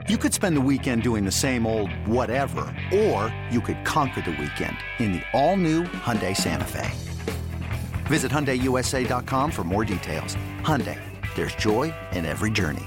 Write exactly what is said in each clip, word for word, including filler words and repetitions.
You could spend the weekend doing the same old whatever, or you could conquer the weekend in the all-new Hyundai Santa Fe. Visit Hyundai U S A dot com for more details. Hyundai, there's joy in every journey.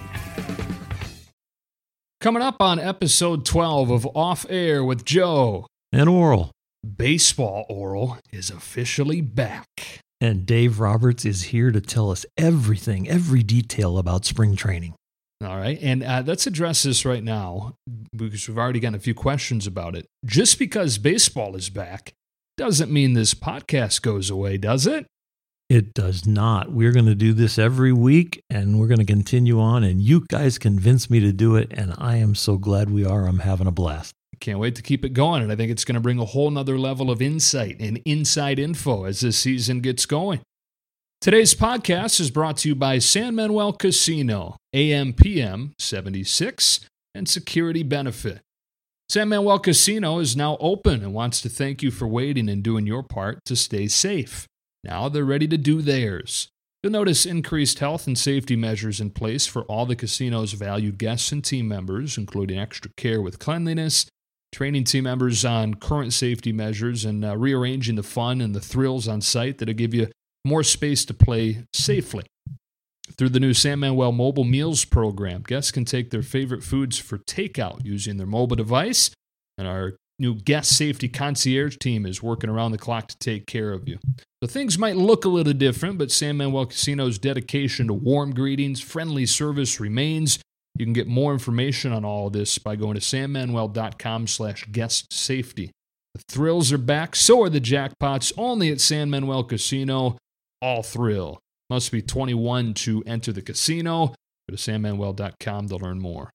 Coming up on episode twelve of Off Air with Joe and Oral. Baseball, Oral, is officially back. And Dave Roberts is here to tell us everything, every detail about spring training. All right, and uh, let's address this right now because we've already gotten a few questions about it. Just because baseball is back doesn't mean this podcast goes away, does it? It does not. We're going to do this every week, and we're going to continue on, and you guys convinced me to do it, and I am so glad we are. I'm having a blast. Can't wait to keep it going, and I think it's going to bring a whole nother level of insight and inside info as this season gets going. Today's podcast is brought to you by San Manuel Casino, A M P M seventy-six, and Security Benefit. San Manuel Casino is now open and wants to thank you for waiting and doing your part to stay safe. Now they're ready to do theirs. You'll notice increased health and safety measures in place for all the casino's valued guests and team members, including extra care with cleanliness, training team members on current safety measures, and uh, rearranging the fun and the thrills on site that'll give you more space to play safely. Through the new San Manuel Mobile Meals program, guests can take their favorite foods for takeout using their mobile device, and our new guest safety concierge team is working around the clock to take care of you. So things might look a little different, but San Manuel Casino's dedication to warm greetings, friendly service remains. You can get more information on all of this by going to sanmanuel.com slash guest safety. The thrills are back, so are the jackpots, only at San Manuel Casino. All thrill. Must be twenty-one to enter the casino. Go to san manuel dot com to learn more.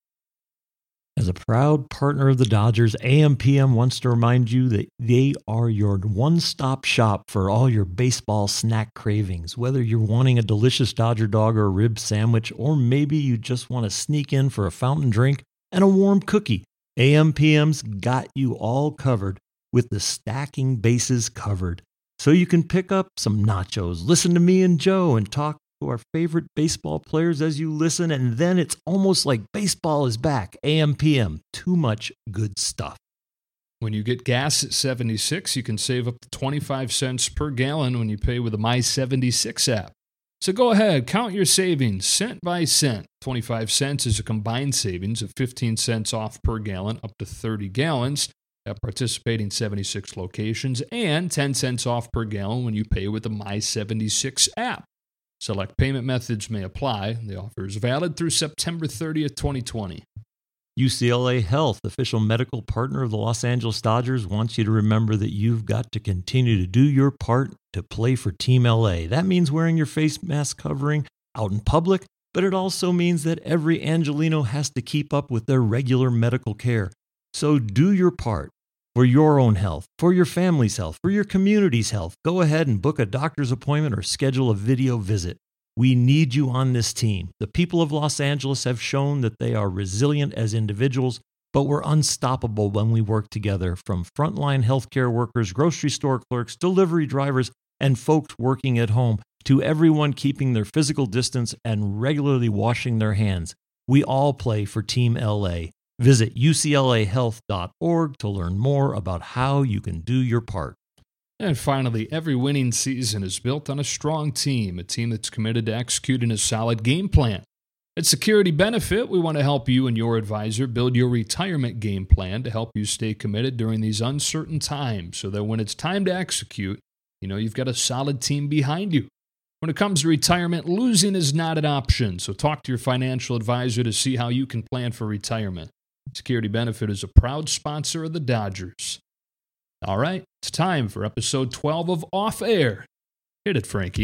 As a proud partner of the Dodgers, A M P M wants to remind you that they are your one-stop shop for all your baseball snack cravings. Whether you're wanting a delicious Dodger dog or a rib sandwich, or maybe you just want to sneak in for a fountain drink and a warm cookie, A M P M's got you all covered with the stacking bases covered. So you can pick up some nachos, listen to me and Joe, and talk to our favorite baseball players as you listen, and then it's almost like baseball is back. A M P M, too much good stuff. When you get gas at seventy-six, you can save up to twenty-five cents per gallon when you pay with the My seventy-six app. So go ahead, count your savings cent by cent. twenty-five cents is a combined savings of fifteen cents off per gallon up to thirty gallons at participating seventy-six locations, and ten cents off per gallon when you pay with the My seventy-six app. Select payment methods may apply. The offer is valid through September thirtieth, twenty twenty. U C L A Health, official medical partner of the Los Angeles Dodgers, wants you to remember that you've got to continue to do your part to play for Team L A. That means wearing your face mask covering out in public, but it also means that every Angelino has to keep up with their regular medical care. So do your part for your own health, for your family's health, for your community's health. Go ahead and book a doctor's appointment or schedule a video visit. We need you on this team. The people of Los Angeles have shown that they are resilient as individuals, but we're unstoppable when we work together, from frontline healthcare workers, grocery store clerks, delivery drivers, and folks working at home, to everyone keeping their physical distance and regularly washing their hands. We all play for Team L A. Visit U C L A health dot org to learn more about how you can do your part. And finally, every winning season is built on a strong team, a team that's committed to executing a solid game plan. At Security Benefit, we want to help you and your advisor build your retirement game plan to help you stay committed during these uncertain times, so that when it's time to execute, you know you've got a solid team behind you. When it comes to retirement, losing is not an option, so talk to your financial advisor to see how you can plan for retirement. Security Benefit is a proud sponsor of the Dodgers. All right, it's time for episode twelve of Off Air. Hit it, Frankie.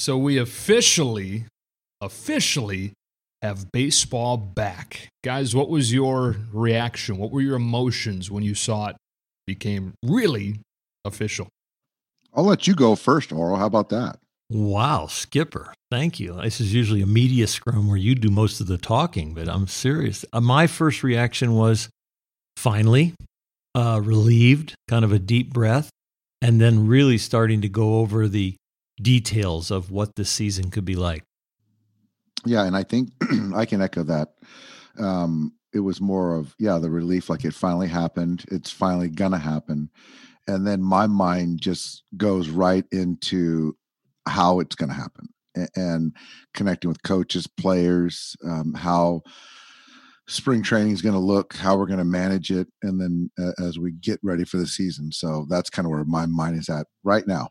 So we officially, officially have baseball back. Guys, what was your reaction? What were your emotions when you saw it became really official? I'll let you go first, Oral. How about that? Wow, Skipper. Thank you. This is usually a media scrum where you do most of the talking, but I'm serious. Uh, my first reaction was finally uh, relieved, kind of a deep breath, and then really starting to go over the details of what this season could be like. Yeah, and I think I can echo that. Um, it was more of, yeah, the relief, like it finally happened. It's finally going to happen. And then my mind just goes right into how it's going to happen and, and connecting with coaches, players, um, how spring training is going to look, how we're going to manage it, and then uh, as we get ready for the season. So that's kind of where my mind is at right now.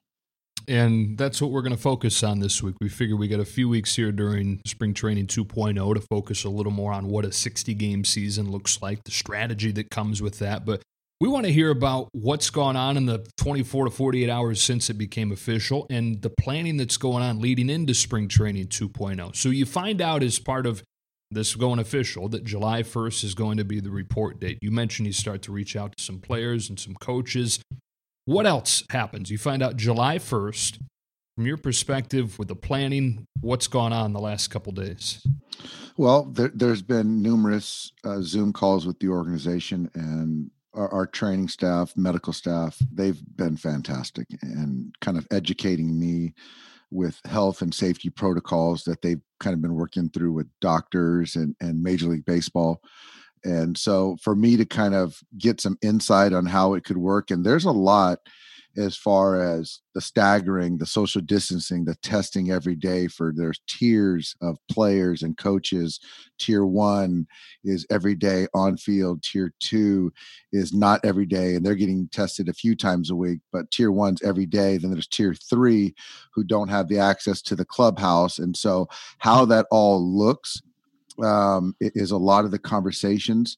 And that's what we're going to focus on this week. We figure we got a few weeks here during Spring Training two point oh to focus a little more on what a sixty-game season looks like, the strategy that comes with that. But we want to hear about what's gone on in the twenty-four to forty-eight hours since it became official and the planning that's going on leading into Spring Training two point oh. So you find out as part of this going official that July first is going to be the report date. You mentioned you start to reach out to some players and some coaches. What else happens? You find out July first. From your perspective with the planning, what's gone on the last couple days? Well, there, there's been numerous uh, Zoom calls with the organization and our, our training staff, medical staff. They've been fantastic and kind of educating me with health and safety protocols that they've kind of been working through with doctors and, and Major League Baseball. And so for me to kind of get some insight on how it could work, and there's a lot as far as the staggering, the social distancing, the testing every day for there's tiers of players and coaches. Tier one is every day on field. Tier two is not every day, and they're getting tested a few times a week, but tier one's every day. Then there's tier three who don't have the access to the clubhouse. And so how that all looks um, is a lot of the conversations,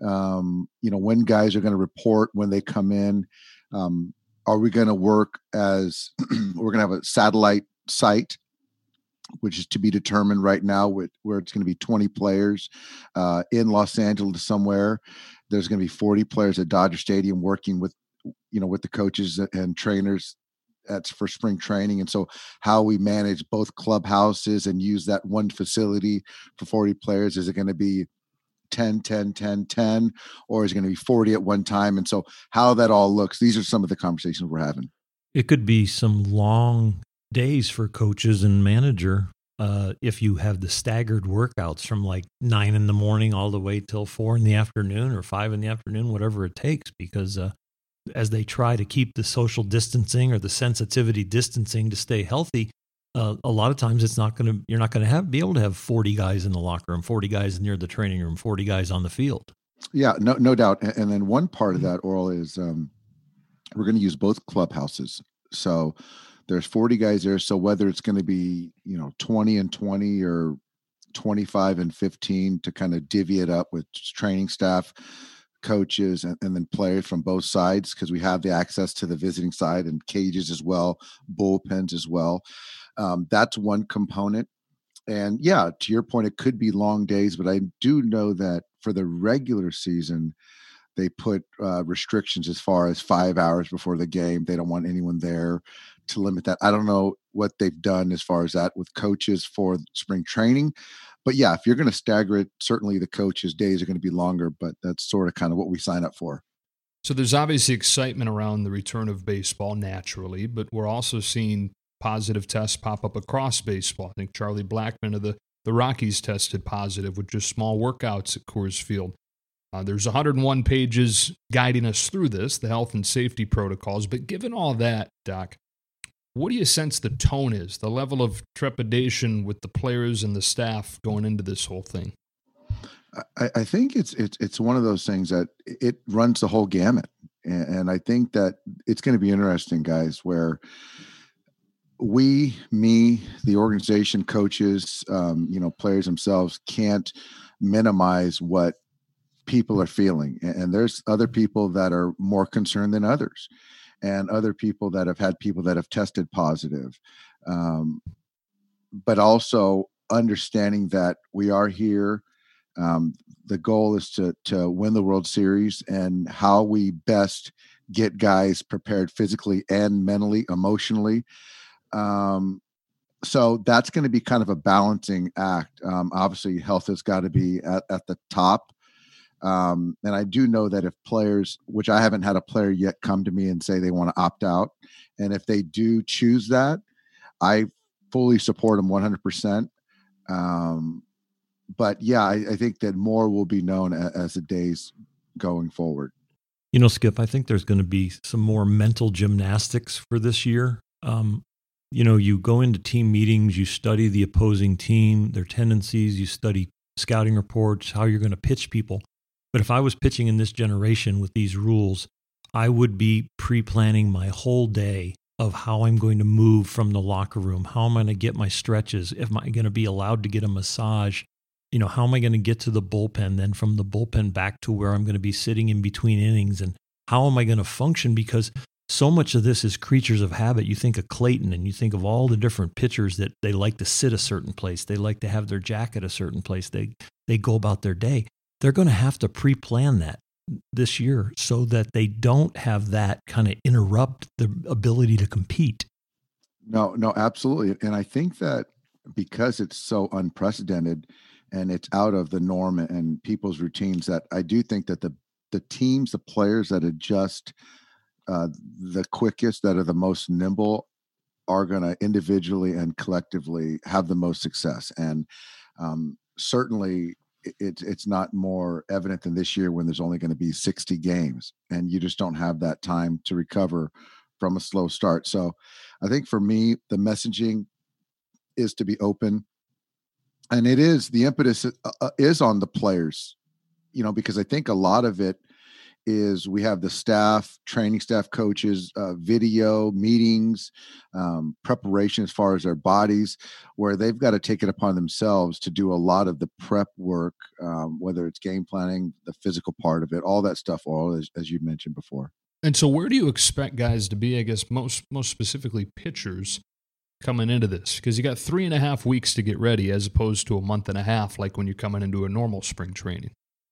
um, you know, when guys are going to report, when they come in, um, are we going to work as we're going to have a satellite site, which is to be determined right now, with where it's going to be twenty players uh, in Los Angeles somewhere. There's going to be forty players at Dodger Stadium working with, you know, with the coaches and trainers. That's for spring training. And so how we manage both clubhouses and use that one facility for forty players, is it going to be ten, ten, ten, ten, or is it going to be forty at one time? And so how that all looks, these are some of the conversations we're having. It could be some long days for coaches and manager uh, if you have the staggered workouts from like nine in the morning all the way till four in the afternoon or five in the afternoon, whatever it takes, because uh, as they try to keep the social distancing or the sensitivity distancing to stay healthy, uh, a lot of times it's not going to, you're not going to have, be able to have forty guys in the locker room, forty guys near the training room, forty guys on the field. Yeah, no, no doubt. And, and then one part of that, Oral, is um, we're going to use both clubhouses. So there's forty guys there. So whether it's going to be, you know, twenty and twenty or twenty-five and fifteen to kind of divvy it up with training staff, coaches, and, and then players from both sides, because we have the access to the visiting side and cages as well, bullpens as well. Um, that's one component. And yeah, to your point, it could be long days, but I do know that for the regular season, they put uh, restrictions as far as five hours before the game. They don't want anyone there to limit that. I don't know what they've done as far as that with coaches for spring training. But yeah, if you're going to stagger it, certainly the coaches' days are going to be longer, but that's sort of kind of what we sign up for. So there's obviously excitement around the return of baseball naturally, but we're also seeing positive tests pop up across baseball. I think Charlie Blackmon of the, the Rockies tested positive with just small workouts at Coors Field. Uh, there's one hundred one pages guiding us through this, the health and safety protocols. But given all that, Doc, what do you sense the tone is, the level of trepidation with the players and the staff going into this whole thing? I, I think it's it's it's one of those things that it runs the whole gamut, and, and I think that it's going to be interesting, guys, where we, me, the organization, coaches, um, you know, players themselves can't minimize what people are feeling, and there's other people that are more concerned than others, and other people that have had people that have tested positive. Um, but also understanding that we are here. Um, the goal is to to win the World Series, and how we best get guys prepared physically and mentally, emotionally. Um, so that's going to be kind of a balancing act. Um, obviously, health has got to be at, at the top. Um, and I do know that if players, which I haven't had a player yet come to me and say they want to opt out, and if they do choose that, I fully support them one hundred percent. Um, but yeah, I, I think that more will be known as, as the days going forward. You know, Skip, I think there's going to be some more mental gymnastics for this year. Um, you know, you go into team meetings, you study the opposing team, their tendencies, you study scouting reports, how you're going to pitch people. But if I was pitching in this generation with these rules, I would be pre-planning my whole day of how I'm going to move from the locker room. How am I going to get my stretches? Am I going to be allowed to get a massage? You know, how am I going to get to the bullpen? Then from the bullpen back to where I'm going to be sitting in between innings, and how am I going to function? Because so much of this is creatures of habit. You think of Clayton and you think of all the different pitchers that they like to sit a certain place. They like to have their jacket a certain place. They, they go about their day. They're going to have to pre-plan that this year so that they don't have that kind of interrupt the ability to compete. No, no, absolutely. And I think that because it's so unprecedented and it's out of the norm and people's routines, that I do think that the, the teams, the players that adjust uh, the quickest, that are the most nimble, are going to individually and collectively have the most success. And um, certainly, It's it's not more evident than this year when there's only going to be sixty games, and you just don't have that time to recover from a slow start. So I think for me, the messaging is to be open, and it is, the impetus uh, is on the players, you know, because I think a lot of it is we have the staff, training staff, coaches, uh, video meetings, um, preparation as far as their bodies, where they've got to take it upon themselves to do a lot of the prep work, um, whether it's game planning, the physical part of it, all that stuff, all as, as you mentioned before. And so where do you expect guys to be, I guess, most most specifically pitchers, coming into this? Because you got three and a half weeks to get ready as opposed to a month and a half like when you're coming into a normal spring training.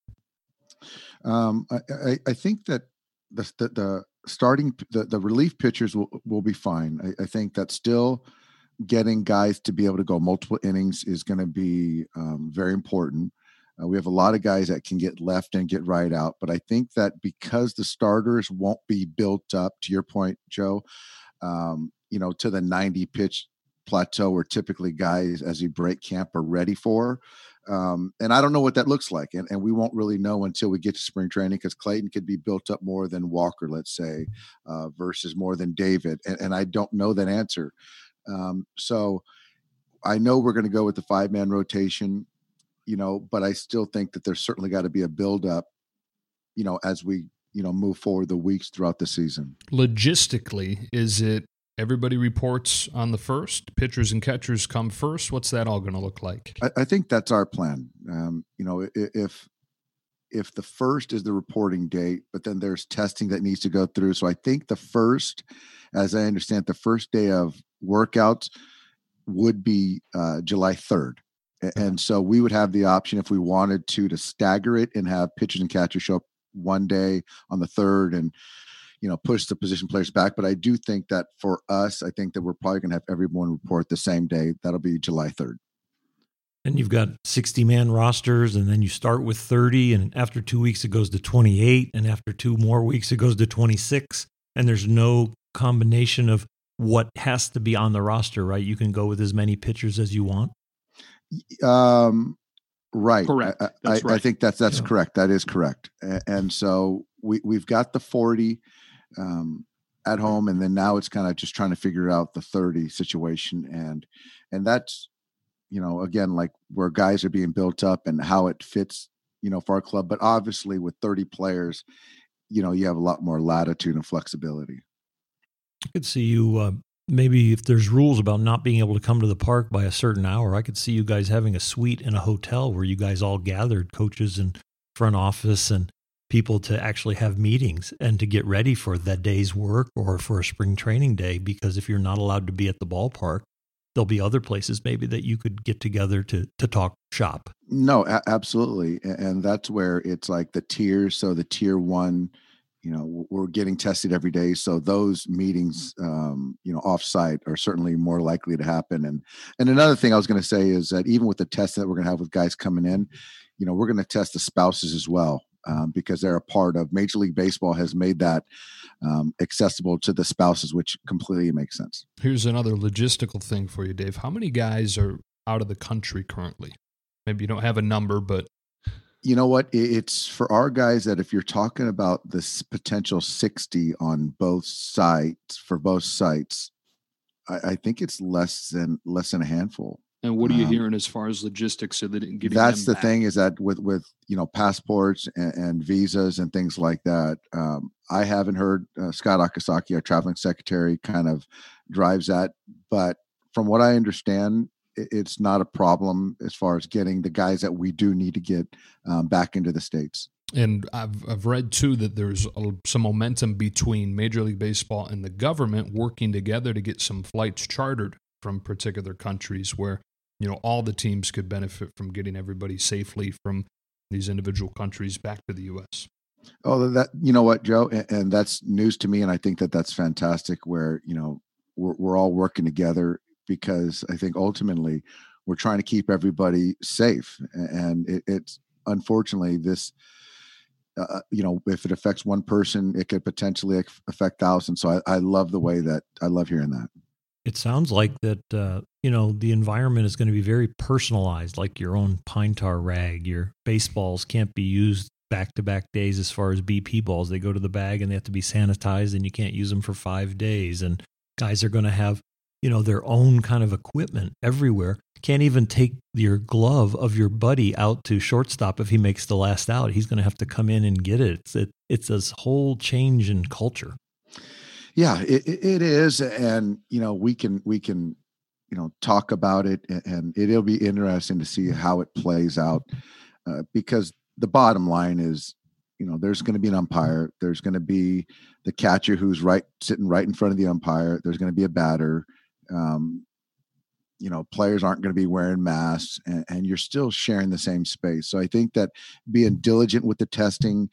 Um, I, I, I think that the, the, the starting, the, the relief pitchers will, will be fine. I, I think that still getting guys to be able to go multiple innings is going to be um, very important. Uh, we have a lot of guys that can get left and get right out, but I think that because the starters won't be built up, to your point, Joe, um, you know, to the ninety pitch plateau where typically guys, as you break camp, are ready for. Um, and I don't know what that looks like. And, and we won't really know until we get to spring training, because Clayton could be built up more than Walker, let's say, uh, versus more than David. And, and I don't know that answer. Um, so I know we're going to go with the five man rotation, you know, but I still think that there's certainly got to be a buildup, you know, as we, you know, move forward the weeks throughout the season. Logistically, is it everybody reports on the first, pitchers and catchers come first? What's that all going to look like? I, I think that's our plan. Um, you know, if if the first is the reporting date, but then there's testing that needs to go through. So I think the first, as I understand, the first day of workouts would be uh, July third. And so we would have the option, if we wanted to, to stagger it and have pitchers and catchers show up one day on the third and, you know, push the position players back. But I do think that for us, I think that we're probably going to have everyone report the same day. That'll be July third. And you've got sixty man rosters, and then you start with thirty, and after two weeks it goes to twenty-eight, and after two more weeks it goes to twenty-six, and there's no combination of what has to be on the roster, right? You can go with as many pitchers as you want. Um, right. Correct. I, That's I, right. I think that's, that's Yeah. correct. That is correct. And, and so we, we've got the forty um, at home, and then now it's kind of just trying to figure out the thirty situation. And, and that's, you know, again, like where guys are being built up and how it fits, you know, for our club. But obviously with thirty players, you know, you have a lot more latitude and flexibility. I could see you, uh, maybe if there's rules about not being able to come to the park by a certain hour, I could see you guys having a suite in a hotel where you guys all gathered, coaches and front office and people, to actually have meetings and to get ready for that day's work or for a spring training day. Because if you're not allowed to be at the ballpark, there'll be other places maybe that you could get together to to talk shop. No, a- absolutely. And, and that's where it's like the tiers. So the tier one, you know, we're getting tested every day. So those meetings, um, you know, offsite are certainly more likely to happen. And, and another thing I was going to say is that even with the testing that we're going to have with guys coming in, you know, we're going to test the spouses as well, um, because they're a part of Major League Baseball has made that um, accessible to the spouses, which completely makes sense. Here's another logistical thing for you, Dave. How many guys are out of the country currently? Maybe you don't have a number, but you know what? It's for our guys that if you're talking about this potential sixty on both sides for both sites, I, I think it's less than less than a handful. And what are you um, hearing as far as logistics of it? Getting that's them the back? thing is that with with you know passports and, and visas and things like that, um, I haven't heard. uh, Scott Akasaki, our traveling secretary, kind of drives that, but from what I understand, it's not a problem as far as getting the guys that we do need to get um, back into the States. And I've I've read too that there's a, some momentum between Major League Baseball and the government working together to get some flights chartered from particular countries where, you know, all the teams could benefit from getting everybody safely from these individual countries back to the U S. Oh, that, you know what, Joe, and, and that's news to me. And I think that that's fantastic where, you know, we're, we're all working together, because I think ultimately we're trying to keep everybody safe. And it, it's unfortunately this, uh, you know, if it affects one person, it could potentially affect thousands. So I, I love the way that I love hearing that. It sounds like that, uh, you know, the environment is going to be very personalized, like your own pine tar rag. Your baseballs can't be used back-to-back days as far as B P balls. They go to the bag and they have to be sanitized, and you can't use them for five days. And guys are going to have, you know, their own kind of equipment everywhere. Can't even take your glove of your buddy out to shortstop if he makes the last out. He's going to have to come in and get it. It's it, it's this whole change in culture. Yeah, it, it is. And, you know, we can, we can, you know, talk about it, and it'll be interesting to see how it plays out, uh, because the bottom line is, you know, there's going to be an umpire. There's going to be the catcher who's right, sitting right in front of the umpire. There's going to be a batter. Um, you know, players aren't going to be wearing masks, and, and you're still sharing the same space. So I think that being diligent with the testing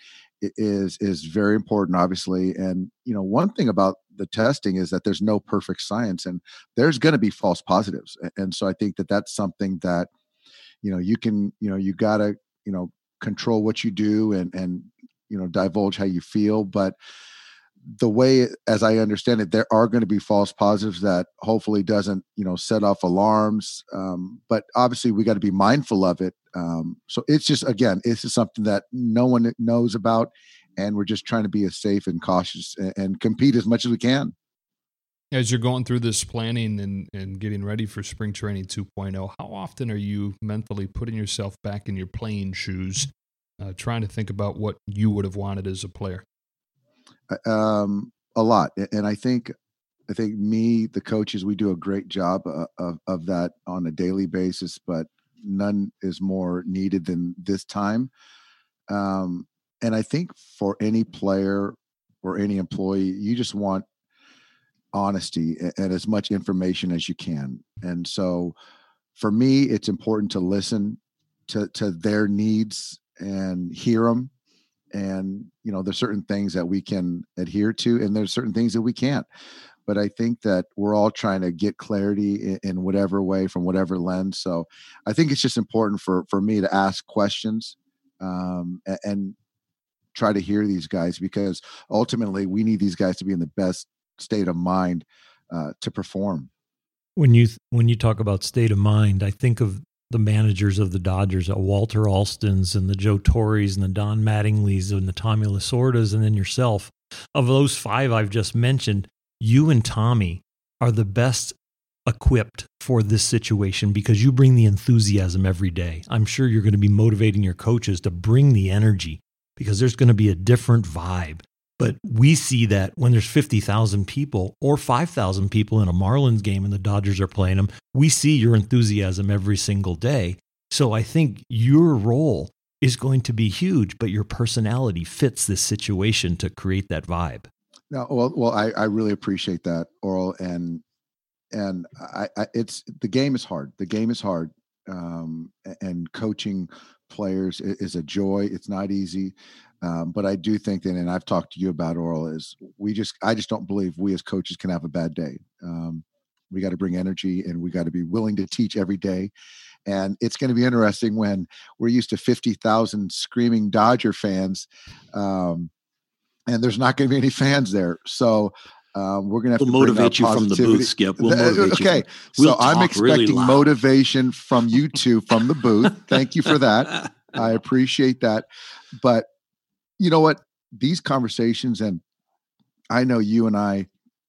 is, is very important, obviously. And, you know, one thing about the testing is that there's no perfect science, and there's going to be false positives. And so I think that that's something that, you know, you can, you know, you gotta, you know, control what you do and, and, you know, divulge how you feel. But the way, as I understand it, there are going to be false positives that hopefully doesn't, you know, set off alarms. Um, but obviously we got to be mindful of it. Um, so it's just, again, it's just something that no one knows about, and we're just trying to be as safe and cautious and, and compete as much as we can. As you're going through this planning and, and getting ready for spring training two point oh, how often are you mentally putting yourself back in your playing shoes, uh, trying to think about what you would have wanted as a player? Um, a lot. And I think, I think me, the coaches, we do a great job of, of, of that on a daily basis, but none is more needed than this time. Um, and I think for any player or any employee, you just want honesty and, and as much information as you can. And so for me, it's important to listen to, to their needs and hear them. And, you know, there's certain things that we can adhere to, and there's certain things that we can't. But I think that we're all trying to get clarity in, in whatever way, from whatever lens. So I think it's just important for, for me to ask questions um, and, and try to hear these guys, because ultimately we need these guys to be in the best state of mind uh, to perform. When you when you talk about state of mind, I think of the managers of the Dodgers, uh, Walter Alstons and the Joe Torres and the Don Mattingleys and the Tommy Lasordas, and then yourself. Of those five I've just mentioned, you and Tommy are the best equipped for this situation because you bring the enthusiasm every day. I'm sure you're going to be motivating your coaches to bring the energy because there's going to be a different vibe. But we see that when there's fifty thousand people or five thousand people in a Marlins game and the Dodgers are playing them, we see your enthusiasm every single day. So I think your role is going to be huge, but your personality fits this situation to create that vibe. No, well, well, I, I really appreciate that, Oral. And, and I, I, it's the game is hard. The game is hard, um, and coaching players is a joy. It's not easy, um, but I do think that, and I've talked to you about, Oral, is we just I just don't believe we as coaches can have a bad day. Um, we got to bring energy, and we got to be willing to teach every day. And it's going to be interesting when we're used to fifty thousand screaming Dodger fans, um, and there's not going to be any fans there. So. Um, we're going to have we'll to motivate you from the booth, Skip. We'll motivate okay. you. From, we'll so I'm expecting really motivation from you two from the booth. Thank you for that. I appreciate that. But you know what? These conversations, and I know you and I,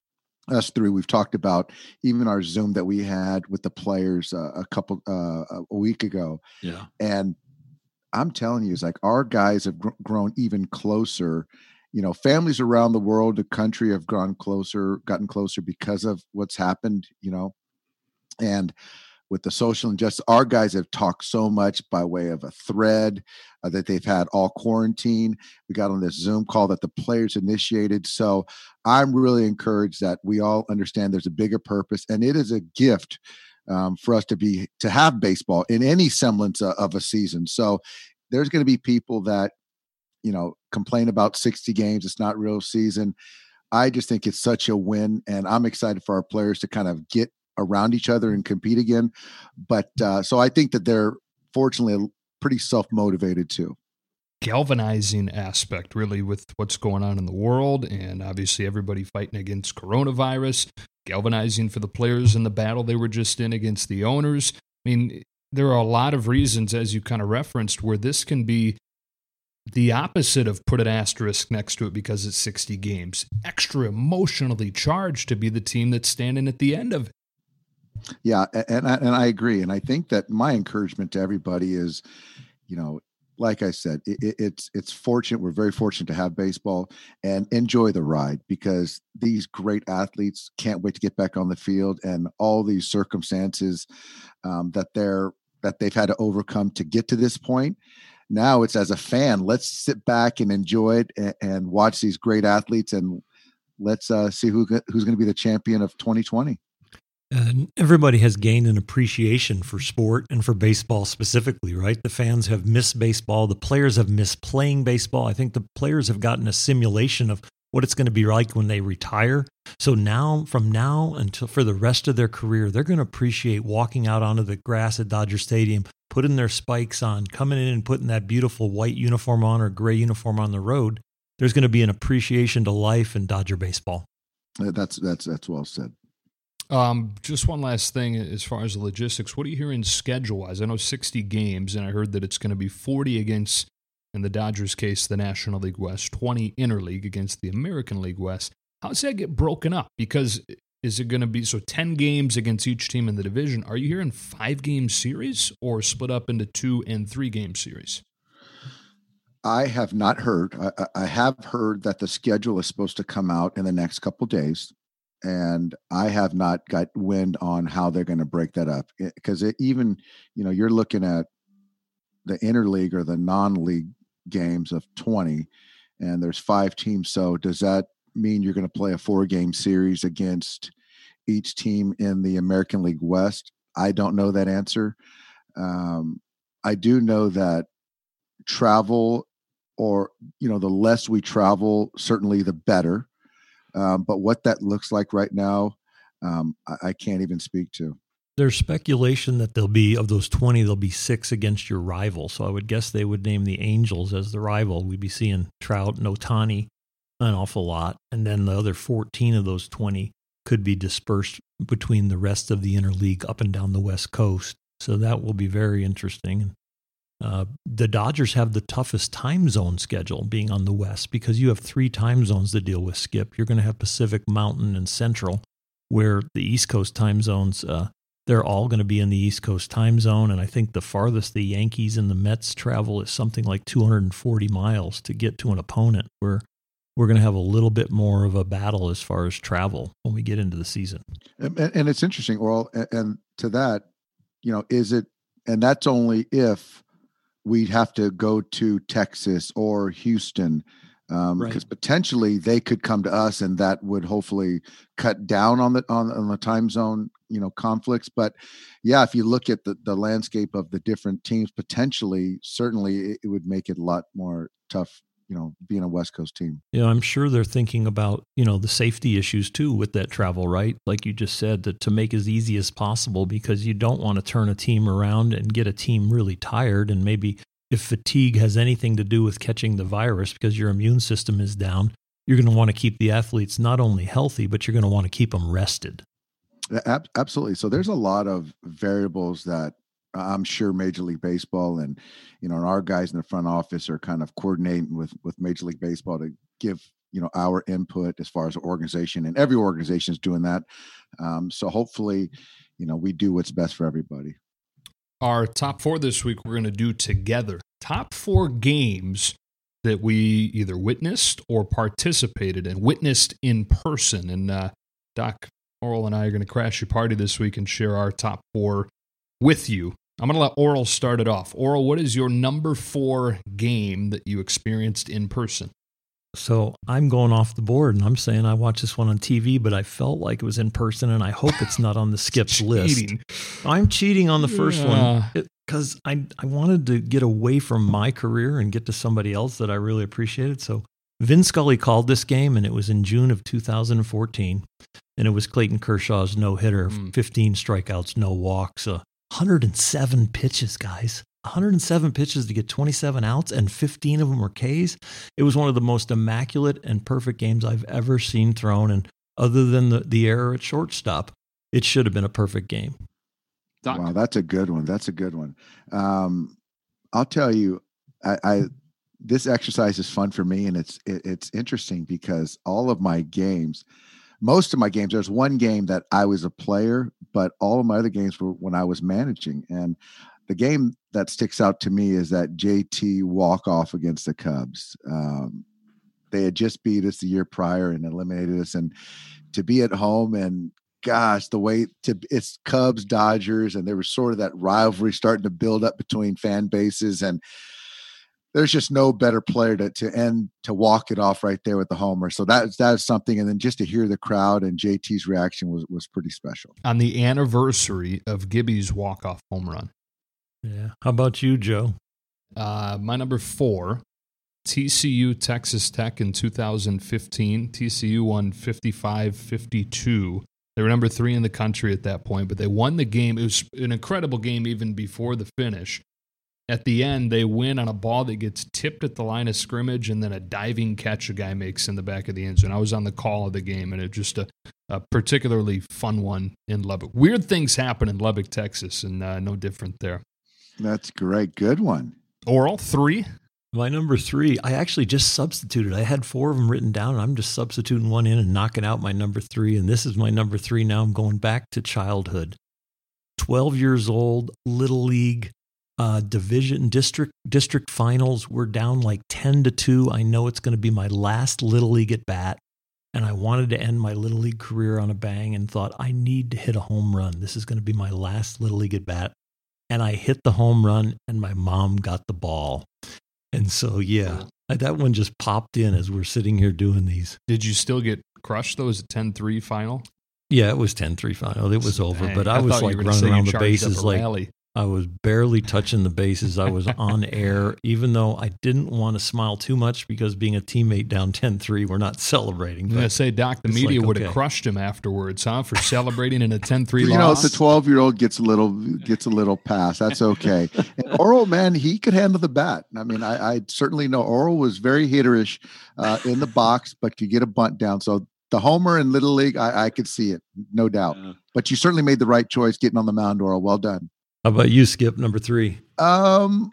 us three, we've talked about even our Zoom that we had with the players uh, a couple, uh, a week ago. Yeah. And I'm telling you, it's like our guys have gr- grown even closer. You know, families around the world, the country have gone closer, gotten closer because of what's happened, you know, and with the social injustice, our guys have talked so much by way of a thread uh, that they've had all quarantine. We got on this Zoom call that the players initiated. So I'm really encouraged that we all understand there's a bigger purpose, and it is a gift um, for us to be, to have baseball in any semblance of, of a season. So there's going to be people that, you know, complain about sixty games. It's not real season. I just think it's such a win, and I'm excited for our players to kind of get around each other and compete again. But uh, so I think that they're fortunately pretty self-motivated too. Galvanizing aspect really with what's going on in the world, and obviously everybody fighting against coronavirus, galvanizing for the players in the battle they were just in against the owners. I mean, there are a lot of reasons, as you kind of referenced, where this can be the opposite of put an asterisk next to it because it's sixty games. Extra emotionally charged to be the team that's standing at the end of it. Yeah, and I, and I agree. And I think that my encouragement to everybody is, you know, like I said, it, it's it's fortunate. We're very fortunate to have baseball, and enjoy the ride, because these great athletes can't wait to get back on the field, and all these circumstances um, that they're that they've had to overcome to get to this point. Now it's, as a fan, let's sit back and enjoy it and, and watch these great athletes, and let's uh, see who who's going to be the champion of twenty twenty. And everybody has gained an appreciation for sport and for baseball specifically, right? The fans have missed baseball. The players have missed playing baseball. I think the players have gotten a simulation of what it's going to be like when they retire. So now, from now until for the rest of their career, they're going to appreciate walking out onto the grass at Dodger Stadium, putting their spikes on, coming in and putting that beautiful white uniform on or gray uniform on the road. There's going to be an appreciation to life in Dodger baseball. That's that's that's well said. Um, just one last thing as far as the logistics. What are you hearing schedule-wise? I know sixty games, and I heard that it's going to be forty against, in the Dodgers' case, the National League West, twenty Interleague against the American League West. How does that get broken up? Because is it going to be, so ten games against each team in the division? Are you hearing five-game series or split up into two- and three-game series? I have not heard. I, I have heard that the schedule is supposed to come out in the next couple of days, and I have not got wind on how they're going to break that up. Because even, you know, you're looking at the interleague or the non-league games of twenty, and there's five teams. So does that mean you're going to play a four-game series against each team in the American League West? I don't know that answer. Um, I do know that travel, or, you know, the less we travel, certainly the better. Um, but what that looks like right now, um, I, I can't even speak to. There's speculation that there'll be, of those twenty, there'll be six against your rival. So I would guess they would name the Angels as the rival. We'd be seeing Trout and Ohtani an awful lot. And then the other fourteen of those twenty could be dispersed between the rest of the interleague up and down the West Coast. So that will be very interesting. Uh, the Dodgers have the toughest time zone schedule being on the West, because you have three time zones to deal with, Skip. You're going to have Pacific, Mountain, and Central, where the East Coast time zones, uh, they're all going to be in the East Coast time zone. And I think the farthest the Yankees and the Mets travel is something like two hundred forty miles to get to an opponent, where we're going to have a little bit more of a battle as far as travel when we get into the season. And, and it's interesting, Oral, and, and to that, you know, is it, and that's only if we'd have to go to Texas or Houston. Um, Right. because potentially they could come to us, and that would hopefully cut down on the on, on the time zone, you know, conflicts. But yeah, if you look at the, the landscape of the different teams, potentially, certainly it, it would make it a lot more tough, you know, being a West Coast team. Yeah, I'm sure they're thinking about, you know, the safety issues too with that travel, right? Like you just said, that to make as easy as possible, because you don't want to turn a team around and get a team really tired. And maybe if fatigue has anything to do with catching the virus because your immune system is down, you're going to want to keep the athletes not only healthy, but you're going to want to keep them rested. Ab- Absolutely. So there's a lot of variables that I'm sure Major League Baseball and, you know, our guys in the front office are kind of coordinating with, with Major League Baseball to give, you know, our input as far as the organization, and every organization is doing that. Um, so hopefully, you know, we do what's best for everybody. Our top four this week, we're going to do together. Top four games that we either witnessed or participated in, witnessed in person. And uh, Doc, Oral, and I are going to crash your party this week and share our top four with you. I'm going to let Oral start it off. Oral, what is your number four game that you experienced in person? So I'm going off the board, and I'm saying I watched this one on T V, but I felt like it was in person, and I hope it's not on the skipped list. I'm cheating on the first Yeah. one because I, I wanted to get away from my career and get to somebody else that I really appreciated. So Vin Scully called this game, and it was in June of two thousand fourteen, and it was Clayton Kershaw's no-hitter, Mm. fifteen strikeouts, no walks, uh, one hundred seven pitches, guys. one hundred seven pitches to get twenty-seven outs, and fifteen of them were Ks. It was one of the most immaculate and perfect games I've ever seen thrown. And other than the, the error at shortstop, it should have been a perfect game. Doc. Wow, that's a good one. That's a good one. Um, I'll tell you, I, I this exercise is fun for me, and it's it, it's interesting because all of my games, most of my games, there's one game that I was a player, but all of my other games were when I was managing. And the game that sticks out to me is that J T walk-off against the Cubs. Um, they had just beat us the year prior and eliminated us. And to be at home, and gosh, the way to it's Cubs, Dodgers, and there was sort of that rivalry starting to build up between fan bases. And there's just no better player to, to end, to walk it off right there with the homer. So that, that is something. And then just to hear the crowd and J T's reaction was, was pretty special. On the anniversary of Gibby's walk-off home run. Yeah. How about you, Joe? Uh, my number four, T C U Texas Tech in two thousand fifteen. T C U won fifty-five fifty-two. They were number three in the country at that point, but they won the game. It was an incredible game even before the finish. At the end, they win on a ball that gets tipped at the line of scrimmage, and then a diving catch a guy makes in the back of the end zone. I was on the call of the game, and it was just a, a particularly fun one in Lubbock. Weird things happen in Lubbock, Texas, and uh, no different there. That's great. Good one. Oral, three. My number three, I actually just substituted. I had four of them written down, and I'm just substituting one in and knocking out my number three. And this is my number three now. I'm going back to childhood. twelve years old, Little League, uh, division, district, district finals. We're down like ten to two. I know it's going to be my last Little League at bat. And I wanted to end my Little League career on a bang and thought, I need to hit a home run. This is going to be my last Little League at bat. And I hit the home run, and my mom got the ball. And so, yeah, that one just popped in as we're sitting here doing these. Did you still get crushed, though? Was it ten three final? Yeah, it was ten three final. It was over, Dang, but I, I was thought you like were gonna say running you around the charged up bases a like rally. I was barely touching the bases. I was on air, even though I didn't want to smile too much because being a teammate down ten three, we're not celebrating. I'm going to say, Doc, the it's media like, would have okay. crushed him afterwards, huh, for celebrating in a ten three You loss. know, the twelve-year-old gets a little gets a little pass. That's okay. And Oral, man, he could handle the bat. I mean, I, I certainly know Oral was very hitterish uh, in the box, but could get a bunt down. So the homer in Little League, I, I could see it, no doubt. Yeah. But you certainly made the right choice getting on the mound, Oral. Well done. How about you, Skip, number three? Um,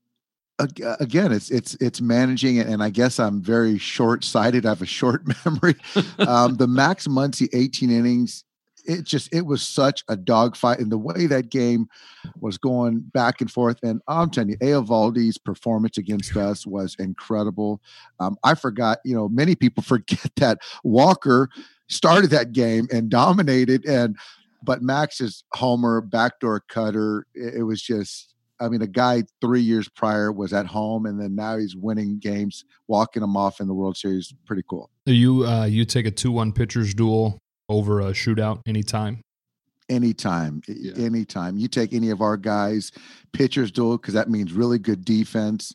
ag- again, it's it's it's managing it, and I guess I'm very short-sighted. I have a short memory. Um, the Max Muncy eighteen innings. It just it was such a dogfight, and the way that game was going back and forth. And I'm telling you, Eovaldi's performance against us was incredible. Um, I forgot, you know, many people forget that Walker started that game and dominated, and but Max's homer, backdoor cutter, it, it was just I mean, a guy three years prior was at home, and then now he's winning games, walking them off in the World Series. Pretty cool. You uh, you take a two one pitchers duel over a shootout anytime? Anytime, yeah. anytime. You take any of our guys, pitchers duel, because that means really good defense.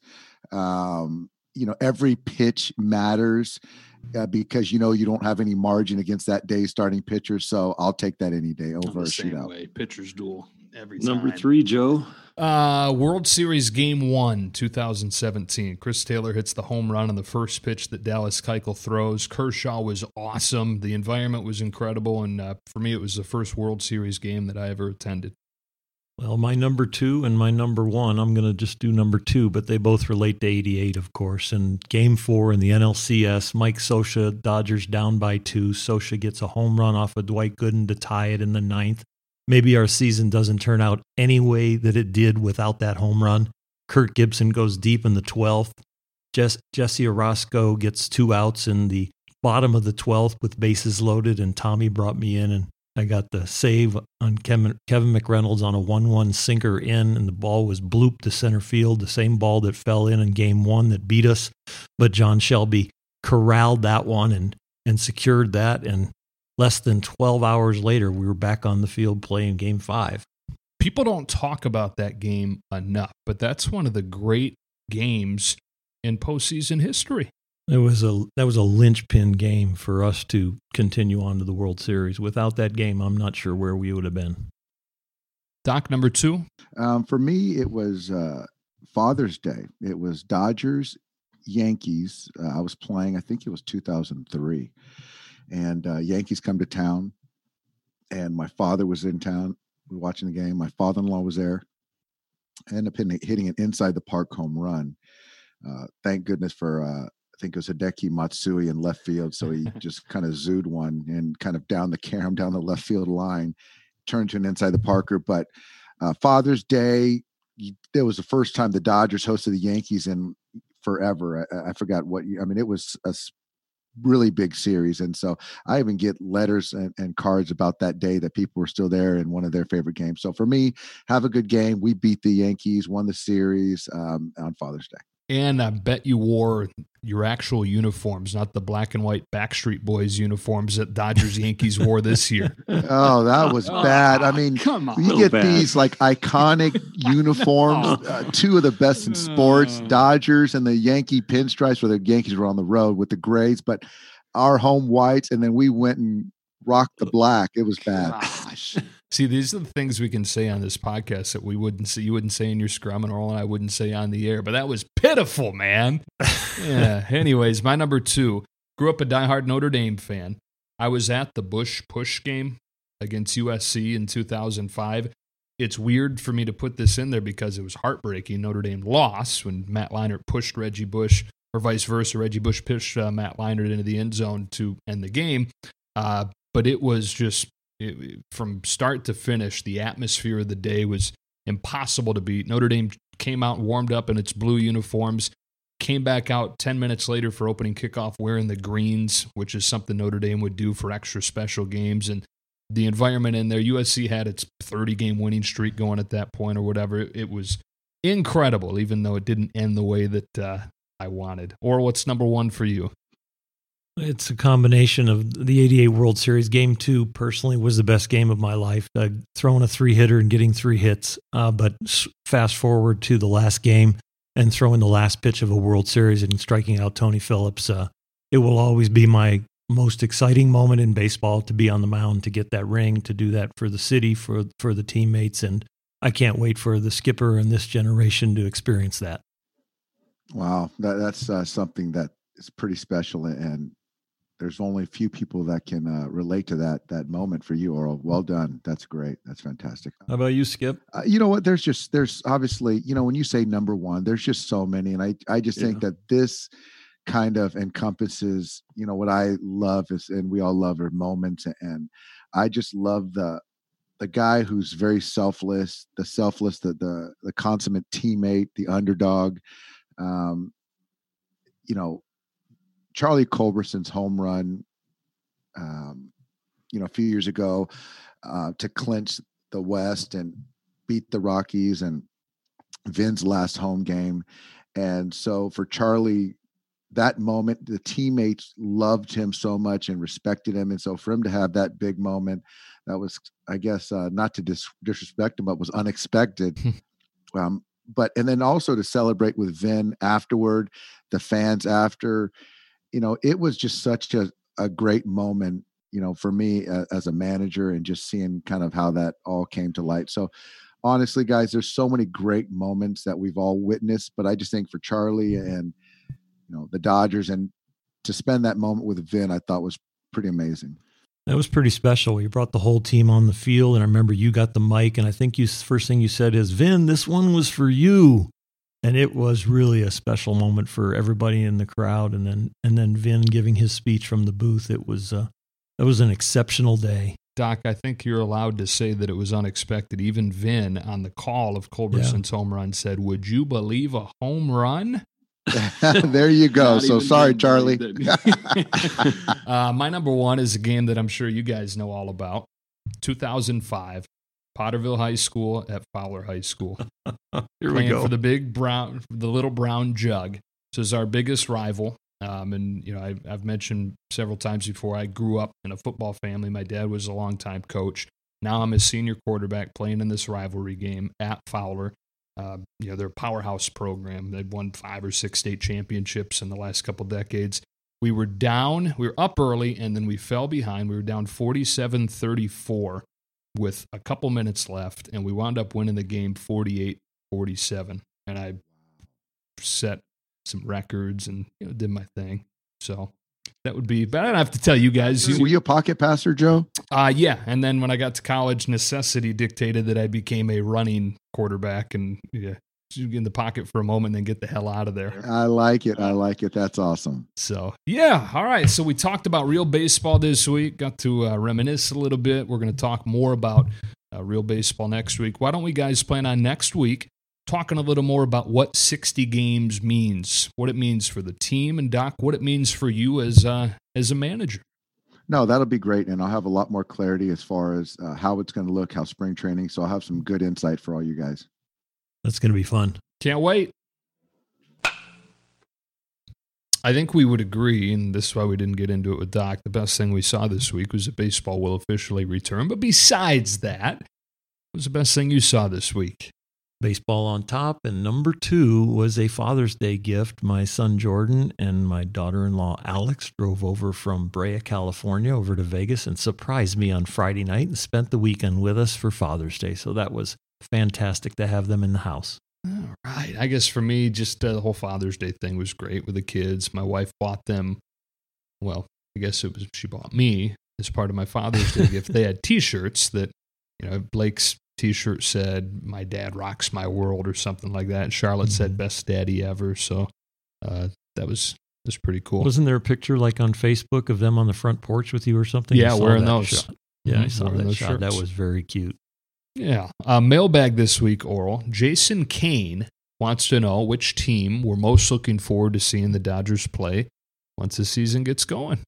Um, you know, every pitch matters uh, because, you know, you don't have any margin against that day's starting pitcher. So I'll take that any day over a shootout. Way. Pitchers duel every Number time. three, Joe. Uh, World Series Game One, two thousand seventeen. Chris Taylor hits the home run on the first pitch that Dallas Keuchel throws. Kershaw was awesome. The environment was incredible, and uh, for me, it was the first World Series game that I ever attended. Well, my number two and my number one, I'm going to just do number two, but they both relate to eighty-eight, of course. And Game Four in the N L C S, Mike Scioscia, Dodgers down by two. Scioscia gets a home run off of Dwight Gooden to tie it in the ninth. Maybe our season doesn't turn out any way that it did without that home run. Kurt Gibson goes deep in the twelfth. Jess, Jesse Orosco gets two outs in the bottom of the twelfth with bases loaded, and Tommy brought me in, and I got the save on Kevin, Kevin McReynolds on a one one sinker in, and the ball was blooped to center field, the same ball that fell in in game one that beat us. But John Shelby corralled that one and, and secured that, and less than twelve hours later, we were back on the field playing game five. People don't talk about that game enough, but that's one of the great games in postseason history. It was a that was a linchpin game for us to continue on to the World Series. Without that game, I'm not sure where we would have been. Doc, number two? Um, for me, it was uh, Father's Day. It was Dodgers, Yankees. Uh, I was playing, I think it was two thousand three. And uh, Yankees come to town, and my father was in town watching the game. My father-in-law was there. I ended up hitting, hitting an inside the park home run. Uh, thank goodness for, uh, I think it was Hideki Matsui in left field. So he just kind of zooed one and kind of down the carom, down the left field line, turned to an inside the parker. But uh, Father's Day, that was the first time the Dodgers hosted the Yankees in forever. I, I forgot what, I mean, it was a really big series. And so I even get letters and, and cards about that day that people were still there in one of their favorite games. So for me, have a good game. We beat the Yankees, won the series um, on Father's Day. And I bet you wore your actual uniforms, not the black and white Backstreet Boys uniforms that Dodgers Yankees wore this year. Oh, that was bad. I mean, come on, you get bad. these like iconic uniforms, uh, two of the best in sports, Dodgers and the Yankee pinstripes, where the Yankees were on the road with the grays, but our home whites, and then we went and rocked the black. It was bad. Gosh. See, these are the things we can say on this podcast that we wouldn't say, you wouldn't say in your scrum, and Earl and I wouldn't say on the air, but that was pitiful, man. Yeah. Anyways, my number two, grew up a diehard Notre Dame fan. I was at the Bush Push game against U S C in two thousand five. It's weird for me to put this in there because it was heartbreaking. Notre Dame lost when Matt Leinart pushed Reggie Bush, or vice versa. Reggie Bush pushed uh, Matt Leinart into the end zone to end the game. Uh, but it was just, It, from start to finish, the atmosphere of the day was impossible to beat. Notre Dame came out and warmed up in its blue uniforms, came back out ten minutes later for opening kickoff wearing the greens, which is something Notre Dame would do for extra special games. And the environment in there, U S C had its thirty-game winning streak going at that point or whatever. It, it was incredible, even though it didn't end the way that uh, I wanted. Or what's number one for you? It's a combination of the eighty-eight World Series. Game two, personally, was the best game of my life. Uh, throwing a three-hitter and getting three hits. Uh, but fast forward to the last game and throwing the last pitch of a World Series and striking out Tony Phillips. Uh, it will always be my most exciting moment in baseball, to be on the mound, to get that ring, to do that for the city, for, for the teammates. And I can't wait for the skipper and this generation to experience that. Wow. That, that's uh, something that is pretty special, and there's only a few people that can uh, relate to that that moment for you, Earl. Well done. That's great. That's fantastic. How about you, Skip? Uh, you know what? There's just, there's obviously, you know, when you say number one, there's just so many. And I, I just Yeah. think that this kind of encompasses, you know, what I love is, and we all love, are moments. And I just love the, the guy who's very selfless, the selfless, the, the, the consummate teammate, the underdog. Um, you know, Charlie Culberson's home run, um, you know, a few years ago uh, to clinch the West and beat the Rockies, and Vin's last home game. And so for Charlie, that moment, the teammates loved him so much and respected him. And so for him to have that big moment, that was, I guess, uh, not to dis- disrespect him, but was unexpected. um, but, and then also to celebrate with Vin afterward, the fans after, you know, it was just such a, a great moment, you know, for me uh, as a manager, and just seeing kind of how that all came to light. So honestly, guys, there's so many great moments that we've all witnessed, but I just think for Charlie and, you know, the Dodgers, and to spend that moment with Vin, I thought was pretty amazing. That was pretty special. You brought the whole team on the field, and I remember you got the mic, and I think you first thing you said is, Vin, this one was for you. And it was really a special moment for everybody in the crowd. And then and then Vin giving his speech from the booth. It was uh, it was an exceptional day. Doc, I think you're allowed to say that it was unexpected. Even Vin, on the call of Culberson's yeah. home run, said, "Would you believe a home run?" There you go. Not so sorry, Charlie. uh, my number one is a game that I'm sure you guys know all about. two thousand five, Potterville High School at Fowler High School. Here Playing we go. for the big brown, the little brown jug. This is our biggest rival. Um, and, you know, I, I've mentioned several times before, I grew up in a football family. My dad was a longtime coach. Now I'm a senior quarterback playing in this rivalry game at Fowler. Uh, you know, they're a powerhouse program. They've won five or six state championships in the last couple decades. We were down, we were up early, and then we fell behind. We were down forty-seven thirty-four with a couple minutes left, and we wound up winning the game forty-eight forty-seven. And I set some records and, you know, did my thing. So that would be, but I don't have to tell you guys. Were you a pocket passer, Joe? Uh, yeah. And then when I got to college, necessity dictated that I became a running quarterback, and yeah, get in the pocket for a moment and then get the hell out of there. I like it. I like it. That's awesome. So, yeah. All right. So we talked about real baseball this week, got to uh, reminisce a little bit. We're going to talk more about uh, real baseball next week. Why don't we guys plan on next week talking a little more about what sixty games means, what it means for the team, and Doc, what it means for you as, uh, as a manager. No, that'll be great. And I'll have a lot more clarity as far as uh, how it's going to look, how spring training. So I'll have some good insight for all you guys. That's going to be fun. Can't wait. I think we would agree, and this is why we didn't get into it with Doc, the best thing we saw this week was that baseball will officially return. But besides that, what was the best thing you saw this week? Baseball on top, and number two was a Father's Day gift. My son Jordan and my daughter-in-law Alex drove over from Brea, California, over to Vegas and surprised me on Friday night and spent the weekend with us for Father's Day. So that was fantastic to have them in the house. All right. I guess for me, just uh, the whole Father's Day thing was great with the kids. My wife bought them, well, I guess it was she bought me as part of my Father's Day gift. They had T-shirts that, you know, Blake's T-shirt said, "My dad rocks my world," or something like that. Charlotte mm-hmm. said, "Best daddy ever." So uh, that was was pretty cool. Wasn't there a picture like on Facebook of them on the front porch with you or something? Yeah, wearing those. Shot. Yeah, mm-hmm. I saw wearing that those shot. Shirts. That was very cute. Yeah. Uh, mailbag this week, Oral. Jason Kane wants to know which team we're most looking forward to seeing the Dodgers play once the season gets going.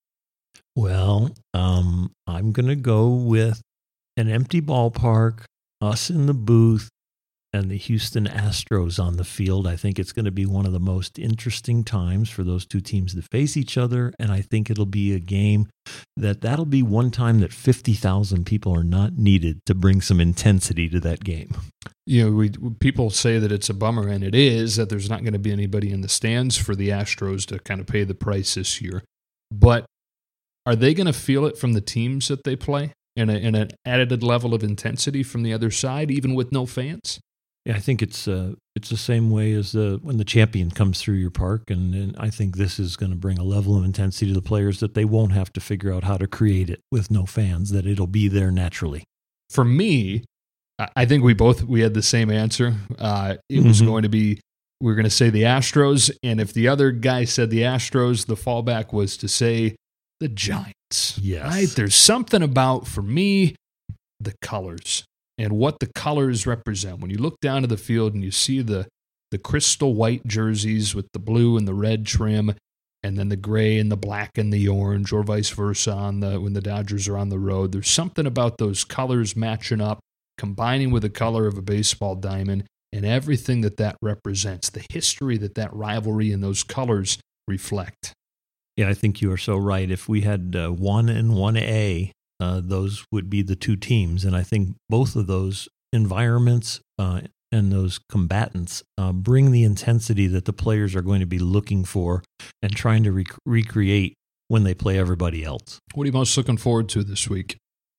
Well, um, I'm going to go with an empty ballpark, us in the booth, and the Houston Astros on the field. I think it's going to be one of the most interesting times for those two teams to face each other, and I think it'll be a game that that'll be one time that fifty thousand people are not needed to bring some intensity to that game. You know, we people say that it's a bummer, and it is, that there's not going to be anybody in the stands for the Astros to kind of pay the price this year. But are they going to feel it from the teams that they play? And, a, and an added level of intensity from the other side, even with no fans? Yeah, I think it's uh, it's the same way as the, when the champion comes through your park, and, and I think this is going to bring a level of intensity to the players that they won't have to figure out how to create it with no fans, that it'll be there naturally. For me, I think we both we had the same answer. Uh, it was Mm-hmm. going to be, we were going to say the Astros, and if the other guy said the Astros, the fallback was to say the Giants. Yes. Right? There's something about, for me, the colors and what the colors represent. When you look down to the field and you see the the crystal white jerseys with the blue and the red trim, and then the gray and the black and the orange, or vice versa on the when the Dodgers are on the road, there's something about those colors matching up, combining with the color of a baseball diamond. and everything that that represents, the history that that rivalry and those colors reflect. Yeah, I think you are so right. If we had uh, one and one A, uh, those would be the two teams. And I think both of those environments uh, and those combatants uh, bring the intensity that the players are going to be looking for and trying to rec- recreate when they play everybody else. What are you most looking forward to this week?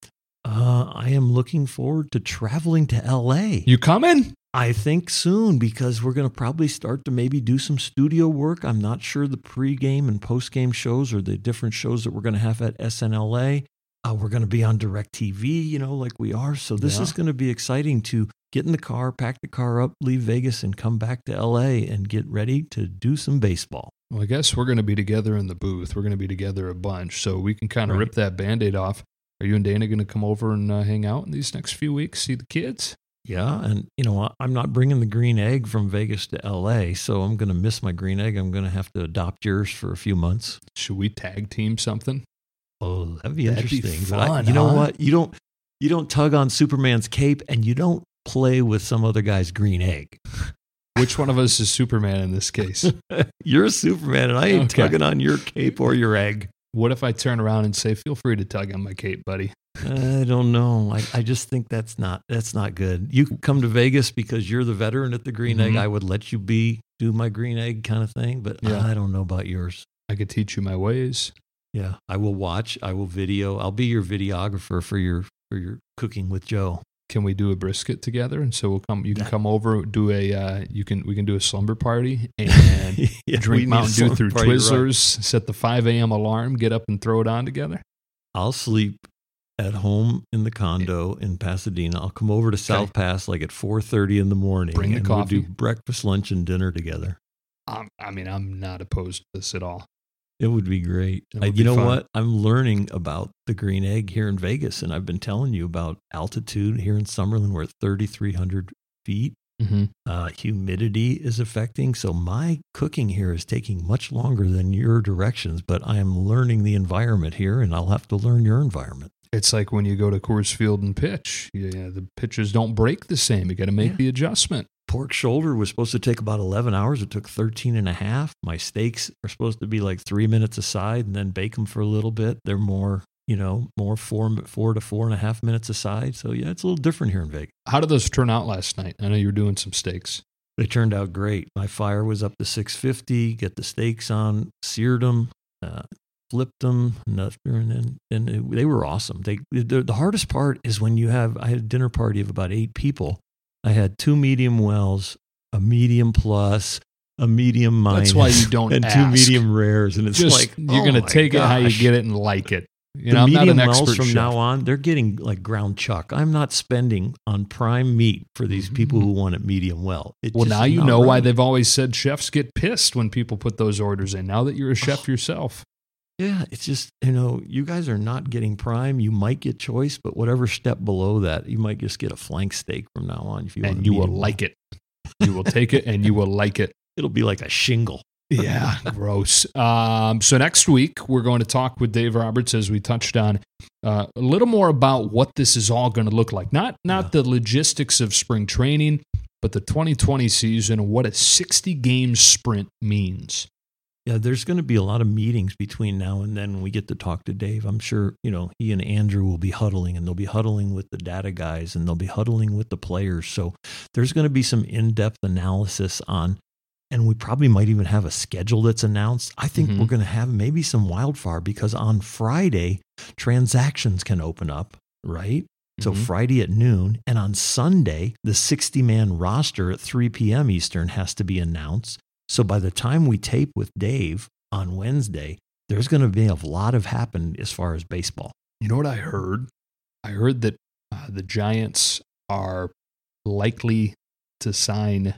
Uh, I am looking forward to traveling to L A. You coming? I think soon, because we're going to probably start to maybe do some studio work. I'm not sure the pregame and postgame shows or the different shows that we're going to have at S N L A. Uh, we're going to be on DirecTV, you know, like we are. So this Yeah. is going to be exciting to get in the car, pack the car up, leave Vegas, and come back to L A and get ready to do some baseball. Well, I guess we're going to be together in the booth. We're going to be together a bunch, so we can kind of Right. rip that Band-Aid off. Are you and Dana going to come over and uh, hang out in these next few weeks, see the kids? Yeah, and you know, I'm not bringing the green egg from Vegas to L A, so I'm going to miss my green egg. I'm going to have to adopt yours for a few months. Should we tag team something? Oh, that'd be That'd be interesting. But I, fun, you know huh? what? You don't you don't tug on Superman's cape, and you don't play with some other guy's green egg. Which one of us is Superman in this case? You're Superman, and I ain't Okay. tugging on your cape or your egg. What if I turn around and say, feel free to tug on my cape, buddy? I don't know. I, I just think that's not that's not good. You could come to Vegas because you're the veteran at the green Mhm. egg. I would let you be do my green egg kind of thing, but Yeah. I don't know about yours. I could teach you my ways. Yeah, I will watch. I will video. I'll be your videographer for your for your cooking with Joe. Can we do a brisket together? And so we'll come. You can come over, do a. Uh, you can. We can do a slumber party and Yeah, we drink need a Mountain Dew slumber through party, right. Twizzlers. Set the five a.m. alarm. Get up and throw it on together. I'll sleep at home in the condo in Pasadena. I'll come over to South Pass like at four thirty in the morning. Bring the and coffee. We'll do breakfast, lunch, and dinner together. Um, I mean, I'm not opposed to this at all. It would be great. It would I, be you know fun. what? I'm learning about the green egg here in Vegas, and I've been telling you about altitude here in Summerlin. We're at thirty-three hundred feet. Mm-hmm. Uh, humidity is affecting. So my cooking here is taking much longer than your directions, but I am learning the environment here, and I'll have to learn your environment. It's like when you go to Coors Field and pitch. Yeah, the pitches don't break the same. You got to make Yeah. the adjustment. Pork shoulder was supposed to take about eleven hours. It took thirteen and a half. My steaks are supposed to be like three minutes aside and then bake them for a little bit. They're more, you know, more four, four to four and a half minutes aside. So yeah, it's a little different here in Vegas. How did those turn out last night? I know you were doing some steaks. They turned out great. My fire was up to six fifty, get the steaks on, seared them, uh, flipped them, and then and it, they were awesome. They the, the hardest part is when you have, I had a dinner party of about eight people. I had two medium wells, a medium plus, a medium minus. That's why you don't and ask. two medium rares. And it's Just like, you're oh gonna my take it how you gosh. get it and like it. You The know, I'm not medium an wells expert from chef. now on, they're getting like ground chuck. I'm not spending on prime meat for these people who want it medium well. It Well, just now is you not know why right. they've always said chefs get pissed when people put those orders in. Now that you're a chef yourself. Yeah, it's just, you know, you guys are not getting prime. You might get choice, but whatever step below that, you might just get a flank steak from now on. If you want And you will medium well. like it. You will take it and you will like it. It'll be like a shingle. Yeah, gross. Um, so next week, we're going to talk with Dave Roberts, as we touched on, uh, a little more about what this is all going to look like. Not, not Yeah. the logistics of spring training, but the twenty twenty season and what a sixty-game sprint means. Yeah, there's going to be a lot of meetings between now and then when we get to talk to Dave. I'm sure, you know, he and Andrew will be huddling, and they'll be huddling with the data guys, and they'll be huddling with the players. So there's going to be some in-depth analysis on, and we probably might even have a schedule that's announced. I think Mhm. we're going to have maybe some wildfire because on Friday, transactions can open up, right? So Mhm. Friday at noon, and on Sunday, the sixty-man roster at three p.m. Eastern has to be announced. So by the time we tape with Dave on Wednesday, there's going to be a lot of happen as far as baseball. You know what I heard? I heard that uh, the Giants are likely to sign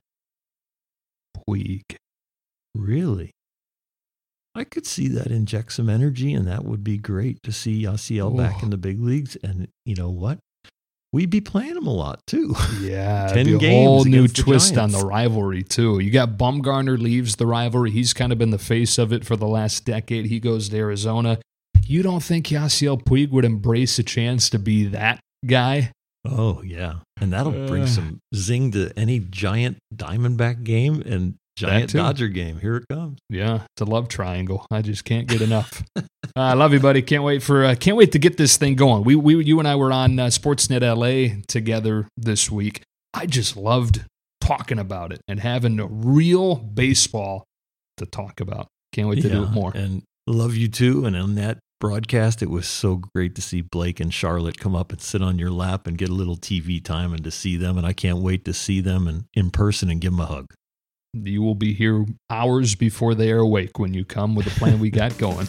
Puig. Really? I could see that inject some energy, and that would be great to see Yasiel back Oh. in the big leagues. And you know what? We'd be playing him a lot too. Yeah, ten it'd be a games whole new against the twist on Giants. the rivalry too. You got Bumgarner leaves the rivalry. He's kind of been the face of it for the last decade. He goes to Arizona. You don't think Yasiel Puig would embrace a chance to be that guy? Oh, yeah. And that'll bring Uh. some zing to any Giant Diamondback game and Giant Dodger game. Here it comes. Yeah, it's a love triangle. I just can't get enough. uh, I love you, buddy. Can't wait for uh, can't wait to get this thing going. We we you and I were on uh, Sportsnet L A together this week. I just loved talking about it and having a real baseball to talk about. Can't wait to yeah, do it more. And love you too. And on that broadcast, it was so great to see Blake and Charlotte come up and sit on your lap and get a little T V time and to see them. And I can't wait to see them in, in person and give them a hug. You will be here hours before they are awake when you come with the plan we got going.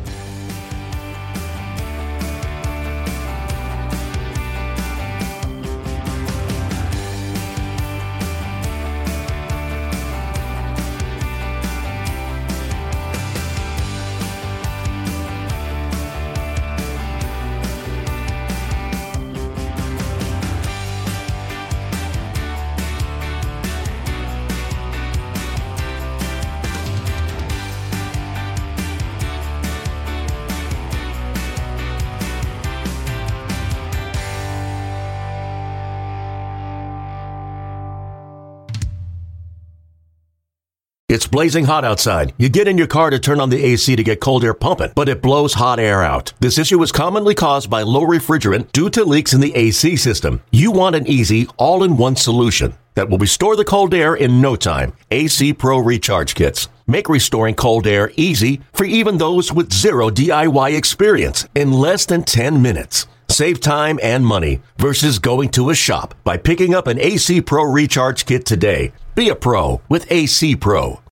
It's blazing hot outside. You get in your car to turn on the A C to get cold air pumping, but it blows hot air out. This issue is commonly caused by low refrigerant due to leaks in the A C system. You want an easy, all-in-one solution that will restore the cold air in no time. A C Pro Recharge Kits make restoring cold air easy for even those with zero D I Y experience in less than ten minutes. Save time and money versus going to a shop by picking up an A C Pro Recharge Kit today. Be a pro with A C Pro.